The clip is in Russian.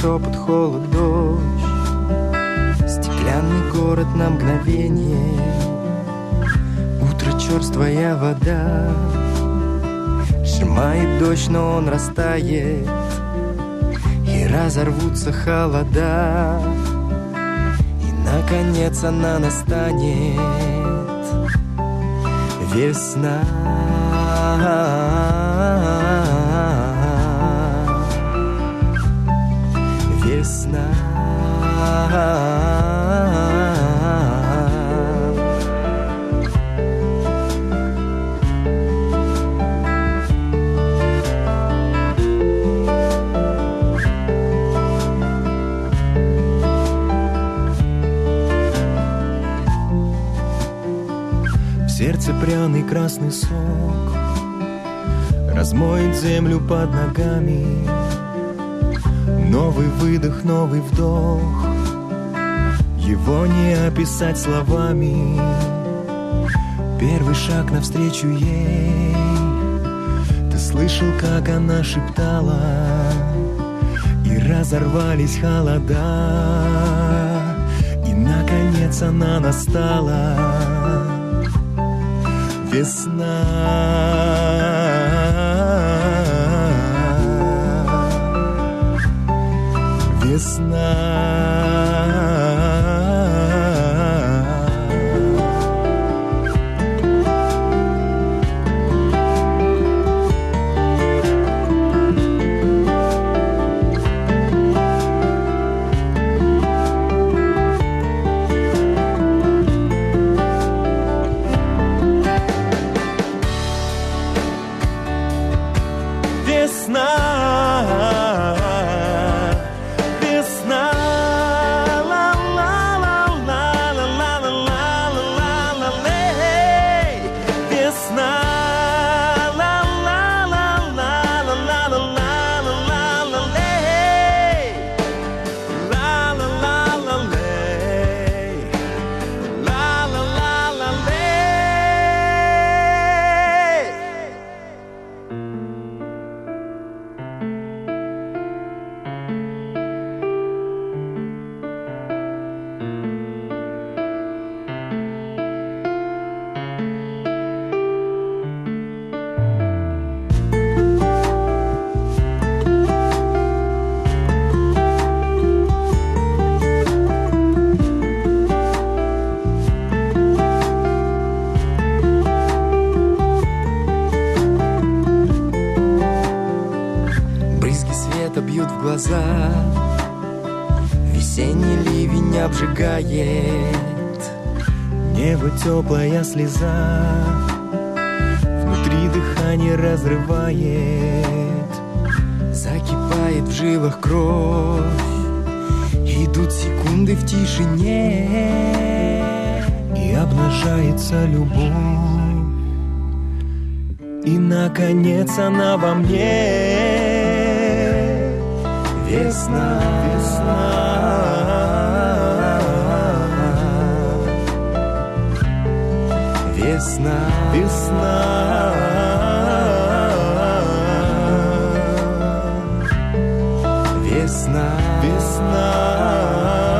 шепот, холод, дождь. Стеклянный город на мгновение. Утро, черствая вода. Сжимает дождь, но он растает, и разорвутся холода. И, наконец, она настанет. Весна. Весна. В сердце пряный красный сок размоет землю под ногами. Новый выдох, новый вдох, его не описать словами. Первый шаг навстречу ей. Ты слышал, как она шептала, и разорвались холода. И, наконец, она настала. Весна. Весна. Бьют в глаза, весенний ливень обжигает, небо теплая слеза, внутри дыхание разрывает, закипает в жилах кровь, идут секунды в тишине, и обнажается любовь, и, наконец, она во мне. Весна, весна, весна, весна, весна, весна.